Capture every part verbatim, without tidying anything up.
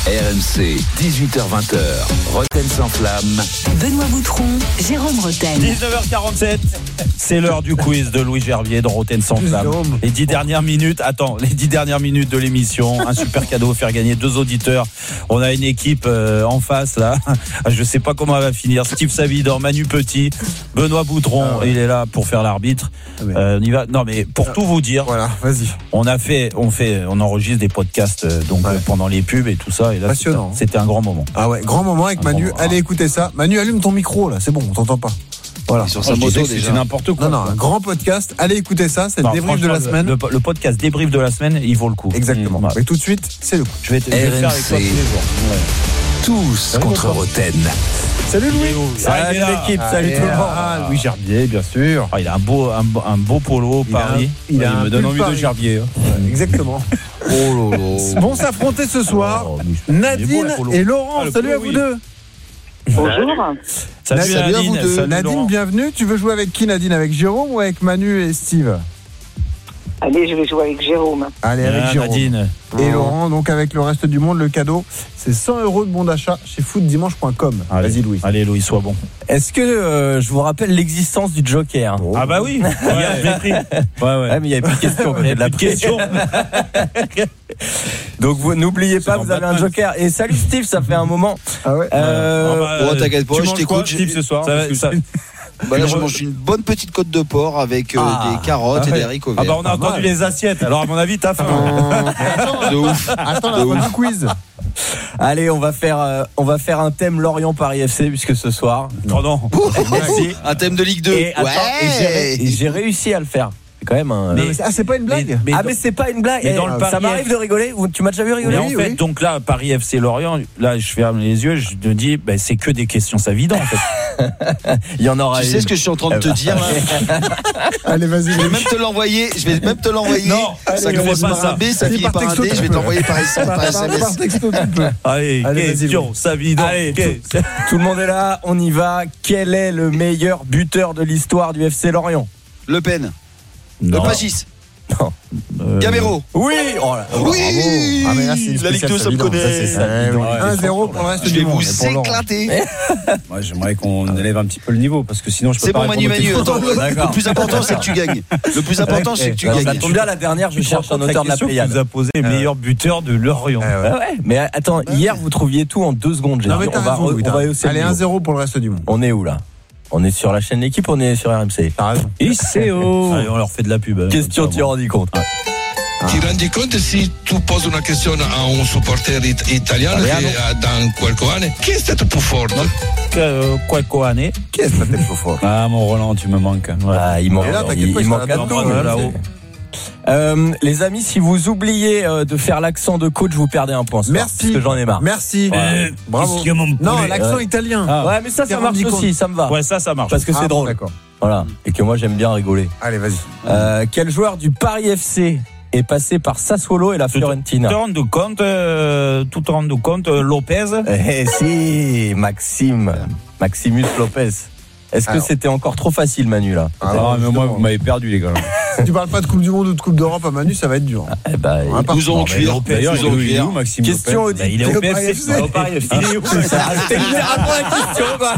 R M C, dix-huit heures vingt, Roten sans flamme. Benoît Boutron, Jérôme Roten. dix-neuf heures quarante-sept, c'est l'heure du quiz de Louis Gervier dans Roten sans flamme. Les dix dernières minutes, attends, les dix dernières minutes de l'émission, un super cadeau, faire gagner deux auditeurs. On a une équipe euh, en face là. Je sais pas comment elle va finir. Steve Savidan, Manu Petit, Benoît Boutron, ah ouais. Il est là pour faire l'arbitre. Euh, on y va. Non mais pour ah. tout vous dire, voilà, vas-y. On a fait, on fait, on enregistre des podcasts euh, donc ouais. euh, pendant les pubs et tout ça. Et là, passionnant. C'était, c'était un grand moment. Ah ouais, grand moment avec un Manu. Allez moment. Écouter ça. Manu, allume ton micro là. C'est bon, on t'entend pas. Voilà. Sur sa oh, moto, c'est n'importe quoi. Non, non, un grand podcast. Allez écouter ça. C'est non, le débrief de la semaine. Le, le, le podcast débrief de la semaine, il vaut le coup. Exactement. Mmh. Et tout de suite, c'est le coup. Je vais te, je vais faire avec toi tous les jours. Ouais. Tous salut contre Roten. Salut Louis. Salut l'équipe. Ah, salut tout le monde. Ah, Louis Gervier, bien sûr. Ah, il a un beau, un, un beau polo il Paris. A, il, a il un me donne envie Paris. De Gervier. Hein. Ouais, exactement. Oh là là. Vont s'affronter ce soir oh, Nadine beau, et Laurent. Ah, salut à vous oui. deux. Bonjour. Salut, salut Nadine, à vous deux. Salut Nadine, Laurent. Bienvenue. Tu veux jouer avec qui, Nadine? Avec Jérôme ou avec Manu et Steve? Allez, je vais jouer avec Jérôme. Allez, avec ah, Jérôme. Nadine. Et oh. Laurent, donc avec le reste du monde, le cadeau, c'est cent euros de bon d'achat chez foot dimanche point com. Allez, vas-y, Louis. Allez, Louis, sois bon. Est-ce que euh, je vous rappelle l'existence du Joker? Oh. Ah bah oui, hier je l'ai pris. Ouais, ouais. ouais, mais il n'y avait plus de questions. Il n'y avait plus de questions. Donc vous n'oubliez pas, vous avez un Joker. Et salut Steve, ça fait un moment. Ah ouais. Euh, ah bah, bon, t'inquiète pas, je t'écoute. Steve ce soir. Ça, ça... Bah là, je mange une bonne petite côte de porc avec euh, ah, des carottes ah, et des haricots verts. Ah bah on a entendu mal. Les assiettes. Alors à mon avis, t'as faim. Attends, de ouf. Attends, la fin du quiz. Allez, on va faire, euh, on va faire un thème Lorient Paris F C puisque ce soir. Non non. Un thème de Ligue deux. Et, attends, ouais. et, j'ai, et j'ai réussi à le faire. C'est quand même un. Mais, ah, c'est pas une blague. Mais, mais ah, dans, mais c'est pas une blague. Et dans le ça m'arrive F... de rigoler. Tu m'as déjà vu rigoler? Mais en oui, fait, oui. donc là, Paris F C Lorient, là, je ferme les yeux, je me dis, ben, c'est que des questions Savidan, en fait. Il y en aura. Tu une. sais ce que je suis en train de te dire, là? Allez, vas-y. Je vais même te l'envoyer. Je vais même te l'envoyer. Non, ça commence par un B, ça finit par un D. Je vais t'envoyer par S M S. Par texto, tu peux. Allez, question Savidan. Allez, tout le monde est là. On y va. Quel est le meilleur buteur de l'histoire du F C Lorient? Le Pen. Non. Le Pagis. Non. Euh... Gamero. Oui. Oh là, oui. Ah mais là c'est la Ligue deux, ça me connaît. Ça, c'est ça. Ouais, un zéro pour le reste du monde. Je vais vous éclater. Moi, j'aimerais qu'on élève un petit peu le niveau parce que sinon je peux c'est pas. C'est bon, Manu, Manu. Attends, le plus important c'est que tu gagnes. Le plus important c'est que tu gagnes. Ça tombe bien, la dernière, je cherche un auteur de la Pléiade. Tu nous as posé le meilleur buteur de Lorient. Ouais. Mais attends, hier vous trouviez tout en deux secondes. Non mais on va hausser. Allez, un zéro pour le reste du monde. On est où là? On est sur la chaîne L'équipe, on est sur R M C. T'as raison. I C O. Allez, on leur fait de la pub. Question, tu rendu compte. Ah. Ti rendi conto se tu poses una questione a un supporter it- italiano che ha dans qualche anno chi è stato più forte? Qualche anno. Qui est stato più forte? Ah mon Roland, tu me manques. Ouais. Ah, il manque. Là, il, pas, il manque à tout là-haut. Euh, les amis, si vous oubliez euh, de faire l'accent de coach, vous perdez un point. Merci. Parce que j'en ai marre. Merci. Ouais. Bravo. Non, l'accent ouais. italien. Ah. Ouais, mais ça, ça marche aussi. Ça me va. Ouais, ça, ça marche. Parce que ah, c'est drôle. D'accord. Voilà. Et que moi, j'aime bien rigoler. Allez, vas-y. Euh, quel joueur du Paris F C est passé par Sassuolo et la Fiorentina? Tu te rends compte, euh, tu te rends compte, euh, Lopez? Eh si, Maxime, Maximus Lopez. Est-ce Alors. que c'était encore trop facile, Manu, là? Ah, ah mais moi, vous m'avez perdu, les gars. Si tu parles pas de Coupe du Monde ou de Coupe d'Europe à Manu, ça va être dur. Ah, eh ben, douze ans en cuir. D'ailleurs, il est où, Maxime Lopez? Question au Il est au P F C. Au Paris F C. Il est où? C'était littéralement la question, quoi.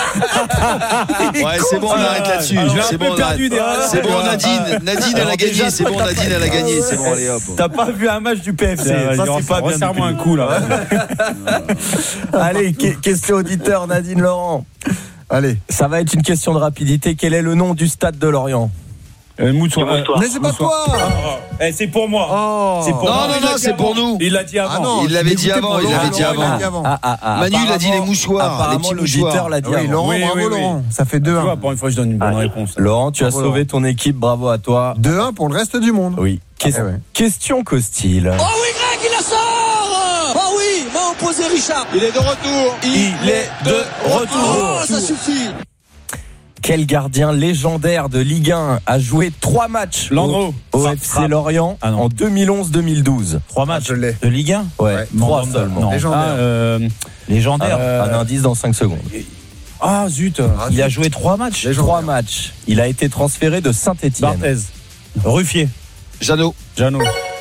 Ouais, c'est bon, on arrête là-dessus. C'est bon, on arrête. C'est bon, Nadine. Nadine, elle a gagné. C'est bon, Nadine, elle a gagné. C'est bon, allez hop. T'as pas vu un match du P F C? Ça, c'est pas bien. Resserre-moi un coup, là. Allez, question auditeur, Nadine Laurent. Allez. Ça va être une question de rapidité. Quel est le nom du stade de Lorient? Euh, Moussoir. Mais c'est pas toi. Eh, c'est pour moi. Oh. C'est pour non, moi. non, non, c'est pour nous. Il l'a dit avant. Ah non, il l'avait dit avant. Il l'avait dit avant. Ah, ah, ah, Manu, il a dit les mouchoirs. Les petits mouchoirs. l'a dit oui, Laurent, oui, bravo oui, oui. Laurent. Ça fait deux un. Pour une fois, je donne une bonne ah, réponse. Laurent, tu bravo, as sauvé Laurent. Ton équipe. Bravo à toi. deux un pour le reste du monde. Oui. Que- ah, ouais. Question Costil. Oh oui, Greg, il la sort. Oh oui, m'a opposé Richard. Il est de retour. Il est de retour. Oh, ça suffit. Quel gardien légendaire de Ligue un a joué trois matchs Landreau au, au F C Lorient ah en deux mille onze deux mille douze? Trois matchs ah, je l'ai. de Ligue un? Ouais, ouais trois seulement. Non. Légendaire. Ah, euh, légendaire. Euh, un indice dans cinq secondes. Ah zut, ah, il zut. a joué trois matchs. Légendaire. Trois matchs. Il a été transféré de Saint-Étienne. Barthez, Ruffier, Jeannot. Jeannot.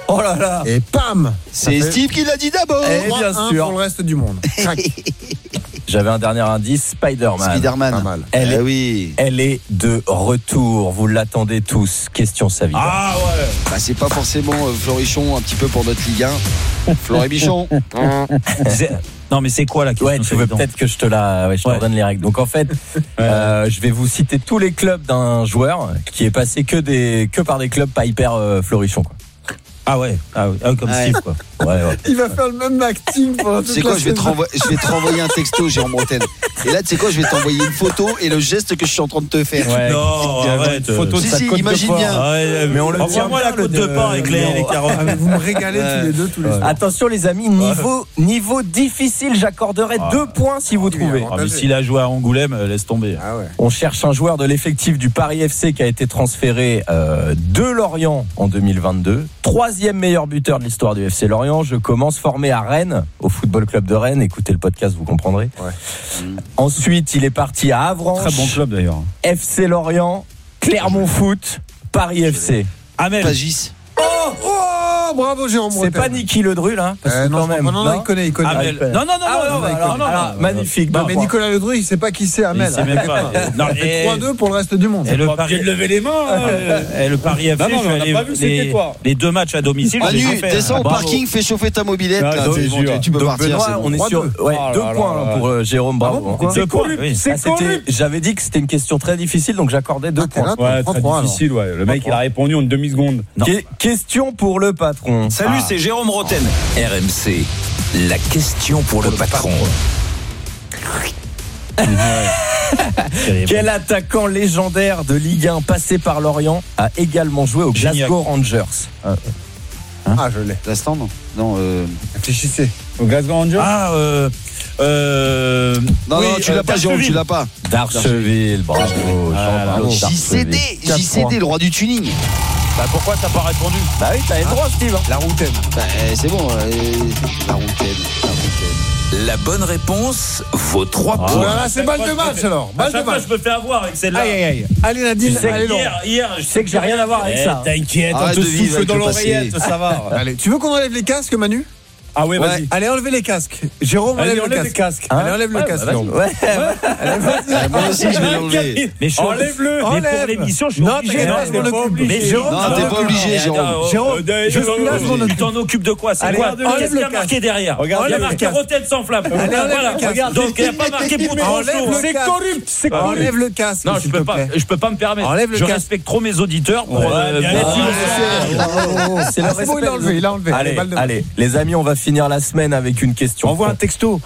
Oh là là. Et pam. C'est fait... Steve qui l'a dit d'abord. Et bien sûr. Pour le reste du monde. J'avais un dernier indice, Spider-Man. Spider-Man. Pas mal. Elle, ah, est, oui. elle est de retour. Vous l'attendez tous. Question Savida. Ah ouais. Bah, c'est pas forcément euh, Florichon un petit peu pour notre Ligue un. Florent Bichon. Non mais c'est quoi la question? Ouais, tu veux peut-être que je te la, ouais, je te Ouais. redonne les règles. Donc en fait, euh, je vais vous citer tous les clubs d'un joueur qui est passé que des, que par des clubs pas hyper euh, florichons, quoi. Ah ouais, ah, ouais. Ah, comme Ouais. Steve quoi. Ouais, ouais. Il va faire le même acting pendant toute C'est quoi, la je vais, te saison. renvoyer, je vais te renvoyer un texto, Jérôme Bretagne. Et là, tu sais quoi, je vais t'envoyer une photo et le geste que je suis en train de te faire. Ouais. Non, arrête. Photo de Si, sa si, côte de imagine porc. bien. Ah ouais, Mais on le tient envoie-moi la pas, côte le de de- porc avec les, les carottes. Ah, mais vous me régalez tous les deux tous les soirs. Attention les amis, niveau, niveau difficile, j'accorderai Ah. deux points si vous trouvez. Ah, mais s'il a joué à Angoulême, euh, laisse tomber. Ah ouais. On cherche un joueur de l'effectif du Paris F C qui a été transféré euh, de Lorient en deux mille vingt-deux. Troisième meilleur buteur de l'histoire du F C Lorient. Je commence formé à Rennes, au Football Club de Rennes. Écoutez le podcast, vous comprendrez. Ouais. Ensuite, il est parti à Avranches. Très bon club d'ailleurs. F C Lorient, Clermont Foot, Paris F C. Amel. Pagis. Oh, bravo Jérôme C'est pas Niki Ledru là, parce Euh, que non, quand même. non, non, non, il connaît, il connaît. Amel. Ah, Non, non, non, Ah, non, non, non, alors, non, non, alors, non. magnifique. Non, deux mais points. Nicolas Ledru, il sait pas qui c'est Amel. Il sait même pas. Non, et- trois deux pour le reste du monde. Et le Paris, lever les mains. et le Paris F C, Non, non, je suis on n'a allé- pas vu, c'était les, toi. les deux matchs à domicile. je les ai Manu, fait. descends au Bravo. parking, fais chauffer ta mobilette. Ah, là, c'est c'est bon, sûr. tu peux Donc partir. Benoît, c'est bon. on est trois sur deux. ouais, Oh deux là points là. pour euh, Jérôme, bravo. Ah bon, pourquoi Deux C'est points. corrupt, Oui. c'est Ah, c'était- corrupt. J'avais dit que c'était une question très difficile, donc j'accordais deux Ah, t'es points. là, toi, Ouais, trois, très trois, alors. difficile, ouais. Le mec, il a répondu en une demi-seconde. Non. Que- question pour le patron. Salut, c'est Jérôme Roten. R M C, la question pour le patron. Quel attaquant légendaire de Ligue un passé par Lorient a également joué au Gignac. Glasgow Rangers? Ah, je l'ai. L'instant, non. Non, euh... Réfléchissez. Au Glasgow Rangers. Ah, euh. euh non, oui, non, tu euh, l'as pas, Jérôme, tu Darcheville. l'as pas. D'Archeville, bravo. Jean-Paul J C D, Darcheville. J C D, le roi du tuning. Bah pourquoi t'as pas répondu? Bah oui, t'as le droit, Steve. La routaine. Bah, euh, c'est bon. euh, La routaine, la routaine. La bonne réponse vaut trois Ah. points. Voilà, c'est balle de match alors. À Balle de chaque fois, match. je me fais avoir avec celle-là. Aïe, aïe, aïe. Allez, Nadine, Tu sais, allez, Laurent. Hier, hier, Je sais que j'ai rien à voir avec Eh, ça. T'inquiète, on Arrête te de vivre souffle avec dans le l'oreillette, passé. ça va. Allez, tu veux qu'on enlève les casques, Manu? Ah ouais, Ouais. vas-y. Allez, enlevez les casques. Jérôme, Allez, enlève le enlève les casque. casques. Hein Allez, enlève le Ouais, casque. bah, vas-y. Jérôme. Ouais. Allez, vas-y. Moi aussi, je vais l'enlever. Mais je suis Enlève-le. Mais pour Enlève. l'émission, je suis Non, obligé. t'inquiète Non, pas, je je m'en m'en occupe. occupe. Mais Jérôme, Non, tu t'es vas- pas obligé, Eh, Jérôme. attends, Jérôme, euh, je suis là, je m'en Tu occupe. t'en occupes de quoi? C'est Allez, quoi? enlève Qu'est-ce qu'il y a le marqué casque. derrière? Regarde, Il y a enlève marqué le casque. Rotten sans flamme. Allez, enlève Voilà. le casque. Regarde, donc il n'y a pas marqué Poutron Enlève chaud. le C'est casque. corrupt. C'est corrupt. Enlève le casque. Non, je s'il peux te pas, plaît. je peux pas me permettre. Enlève le je casque. respecte trop mes auditeurs pour. Ouais, euh, bien mettre sûr. une- Oh, C'est le ah, c'est bon, il respect a enlevé, il a enlevé. Allez, balle de match. allez, les amis, on va finir la semaine avec une question. Envoie un texto.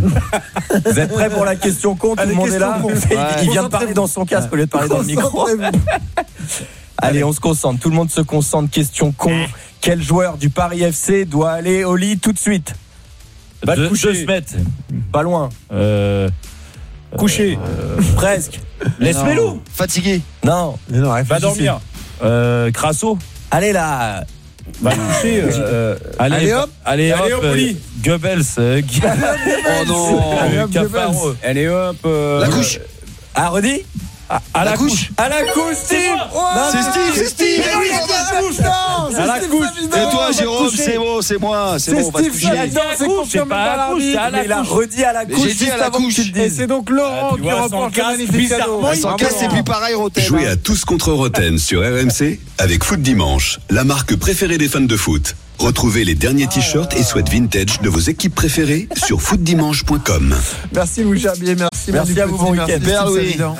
Vous êtes prêts pour la question con? Tout Allez, le monde est là. question con. Il vient de parler dans son casque au lieu de parler dans le micro. Concentrez-vous. Allez, on se concentre. Tout le monde se concentre. Question con. Quel joueur du Paris F C doit aller au lit tout de suite? Va te Deux- coucher. deux se mettre. Pas loin. Euh, Coucher. Presque. Laisse-le. Fatigué. Non. Mais non, Va réfléchissez. dormir. Euh, Crasso. Allez là. Va coucher. euh, Allez, Allez, hop. Allez, Allez, hop. hop, au lit. euh, Goebbels. euh, Gu- Oh non. Allez, hop, Cafaro. Allez hop. euh, La couche. Ah, redis. À, à La la couche. couche. À la couche, Steve. C'est Steve, c'est Steve. Mais oui, c'est Steve. Non, c'est À la Steve couche. Savidan. Et toi, Va Jérôme, coucher. c'est bon, c'est moi. C'est C'est bon, on va te Steve coucher. Savidan, c'est C'est confirmé pas à par la couche, c'est à l'arbitre. la Mais il a couche. redit à la Mais couche j'ai dit juste à la avant que couche. tu le Et dises. c'est donc Laurent Ah, tu qui vois, sans remporte le casque, magnifique bizarrement, cadeau. il Sans Ah, casse, bon. c'est plus pareil, Roten. Jouez à tous contre Roten sur R M C avec Foot Dimanche, la marque préférée des fans de foot. Retrouvez les derniers t-shirts et sweats vintage de vos équipes préférées sur foot dimanche point com. Merci Louis Gerbier, merci Merci Manu à vous, Petit, bon merci week-end. Steve Super, Louis. Savidan.